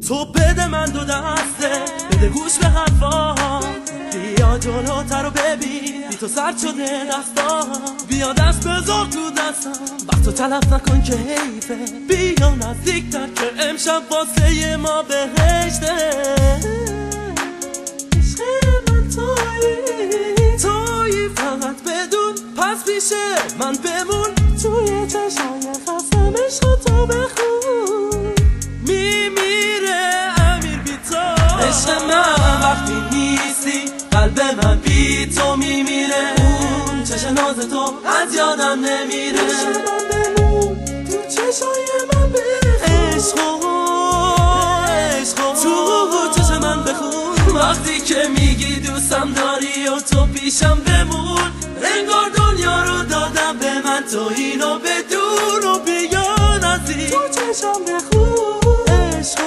تو بده من دو دسته، بده گوش به حرفام، بیا جلوتر و ببین بی تو سرد شده دستام، بیا دست بذار تو دستم، وقتو تلف نکن که حیفه، بیا نزدیکتر که امشب واسه ما بهشته. عشق من تویی فقط بدون، پس پیشه من بمون، توی چشای خستم عشق تو بخون، میمیره امیر بی تو. عشق من وقتی نیستی قلب من بی تو میمیره، اون چشم ناز تو از یادم نمیره، عشق من بمون تو چشای من بخون، عشق تو چشم من بخون، وقتی که میگی دوستم داری و تو پیشم بمون، انگار دنیا رو دادم به من، تو اینو بدون و بیا نزدیک تو چشم بخون، عشق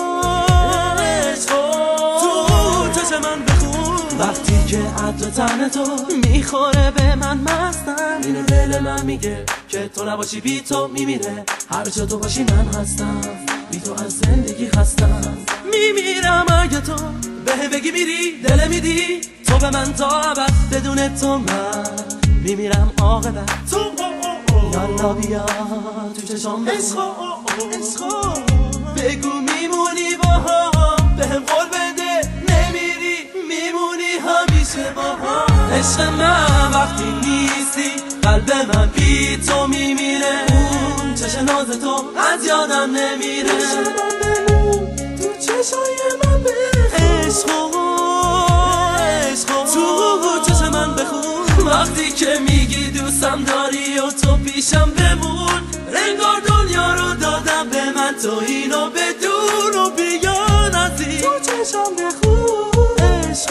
تو چشم من بخون، وقتی که عطر تن تو میخوره به من مستم، اینو دل من میگه که تو نباشی بی تو میمیره، هر جا تو باشی من هستم، بی تو از زندگی خستم، میمیرم اگه تو به بگی میری دل میدی، تو به من تا ابد، بدون تو من میمیرم عاقبت، تو یالا بیا تو چشام عشق بگو میمونی با هم، بهم قول بده نمیری میمونی همیشه با هم. عشق من وقتی نیستی قلب من بی تو میمیره، اون چشم ناز تو از یادم نمیره، عشق من بمون تو چشای من بخون، عشق تو چشم من بخون، وقتی که میگی دوستم داری و تو پیشم بمون، انگار دنیا رو دادم به من، تو اینو بدون و بیا نزدیک تو چشم بخون، عشق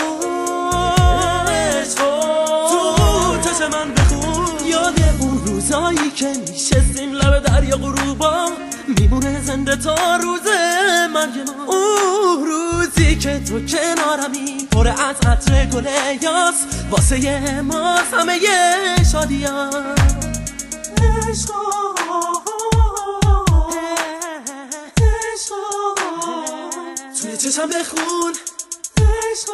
تو چشم من بخون، یاد اون روزایی که میشستیم لب دریا غروبا، میمونه زنده تا روز مرگ ما، اون روزی که تو کنارمی پر از عطر گل یاس، واسه ما همه شادیان، عشق توی چشم بخون، عشق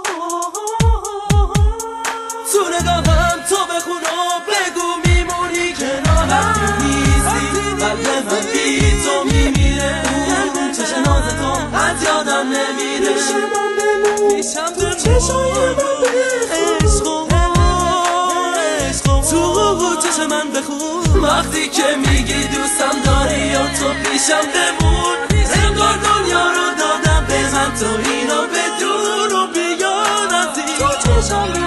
تو نگاهم تو بخون و بگو میمونی کنارم، نیستی قلب من بی تو میمیره، اون چشم ناز تو از یادم نمیره، پیشم تو چشای من بخون، عشق تو چشم من بخون، وقتی که میگی دوستم داری و تو پیشم بمون، انگار دنیا رو دادم به من، تو اینو بدون و بیا نزدیک تو چشم